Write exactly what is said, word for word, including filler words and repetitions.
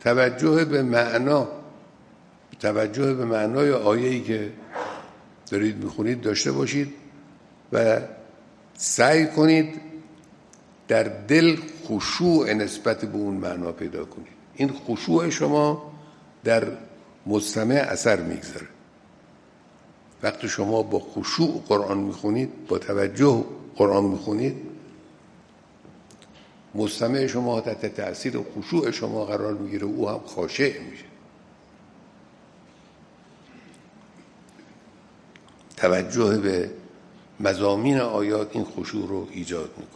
توجه به معنا، توجه به معنای آیه‌ای که دارید میخونید داشته باشید و سعی کنید در دل خشوع نسبت به اون معنا پیدا کنید. این خشوع شما در مستمع اثر میگذاره. وقتی شما با خشوع قرآن میخونید، با توجه قرآن میخونید، مستمع شما تحت تأثیر خشوع شما قرار میگیره، او هم خاشع میشه. توجه به مضامین آیات این خشوع رو ایجاد میکنه.